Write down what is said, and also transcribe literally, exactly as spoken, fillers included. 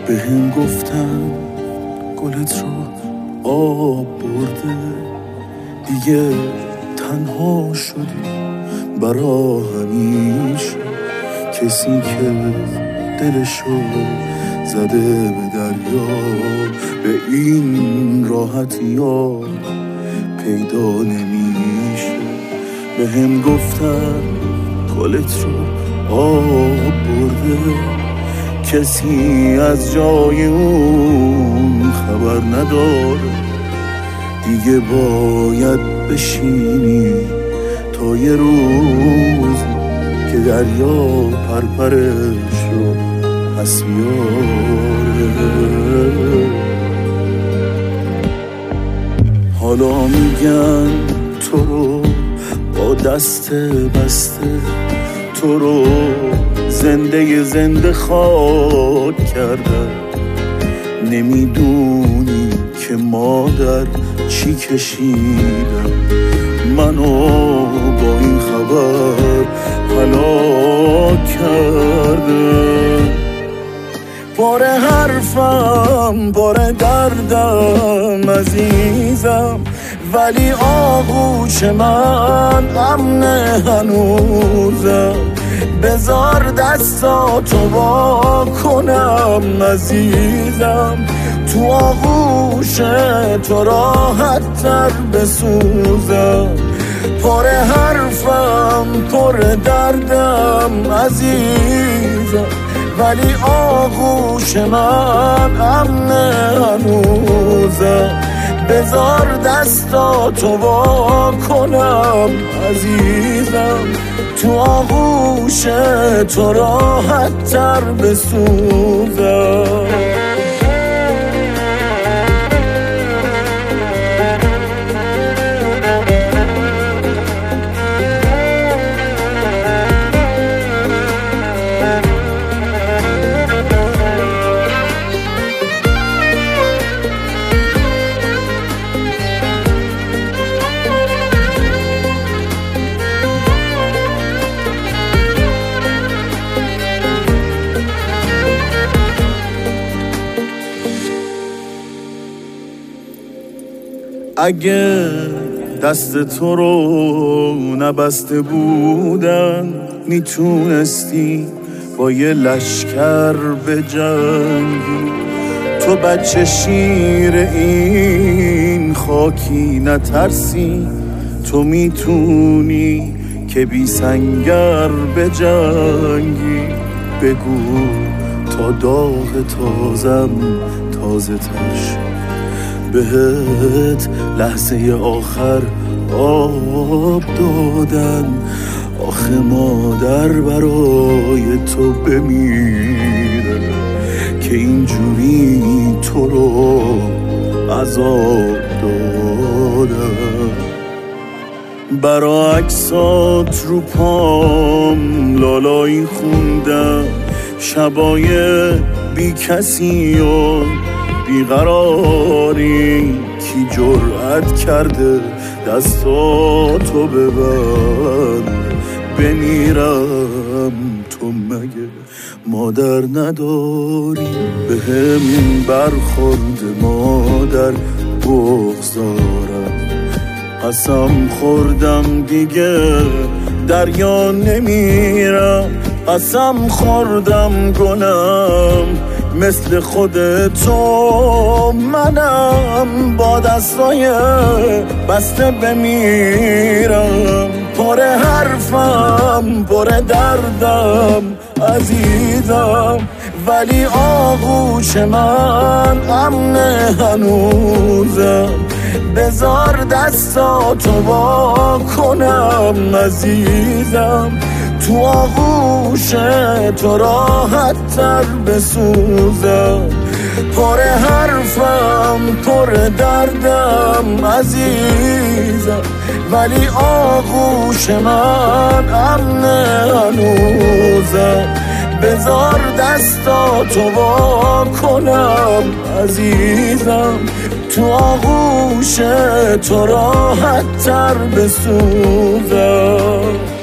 به هم گفتن گلت رو آب برده، دیگه تنها شدی برا همیشه. کسی که دلشو زده به دریا، به این راحتی ها پیدا نمیشه. به هم گفتن گلت رو آب برده، کسی از جای اون خبر نداره. دیگه باید بشینی تا یه روز که دریا پرپرش رو پس بیاره. حالا میگن تو رو با دست بسته، تو رو زنده زنده خاک کردن. نمیدونی که مادر چی کشیدم، منو با این خبر هلاک کرده. پر حرفم پر دردم عزیزم، ولی آغوش من امن هنوزم. بذار دستاتو وا کنم عزیزم، تو آغوش تو راحت تر بسوزم. پر حرفم پر دردم عزیزم، ولی آغوش من امن هنوزم. بذار دستاتو وا کنم عزیزم، تو آغوش تو راحت تر بسوزم. اگه دست تو رو نبسته بودن، میتونستی با یه لشکر بجنگی. تو بچه شیر این خاکی نترسی، تو میتونی که بی سنگر بجنگی. بگو تا داغ تازم تازه تر، بهت لحظه آخر آب دادن. آخه مادر برای تو بمیره که اینجوری تو رو عذاب دادن. برا عکسات رو پام لالایی خوندم، شبای بی کسی و بیقراری. کی جرأت کرده دستاتو ببند بمیرم، تو مگه مادر نداری؟ به هم برخورد مادر بغض دارم. قسم خوردم دیگه دریا نمیرم، قسم خوردم گنم مثل خودتو منم با دستای بسته بمیرم. پر حرفم پر دردم عزیزم، ولی آغوش من امن هنوزم. بذار دستاتو وا کنم عزیزم، تو آغوش تو راحت تر بسوزم. پر حرفم پر دردم عزیزم، ولی آغوش من امن هنوزم. بذار دستاتو وا کنم عزیزم، تو آغوش تو راحت تر بسوزم.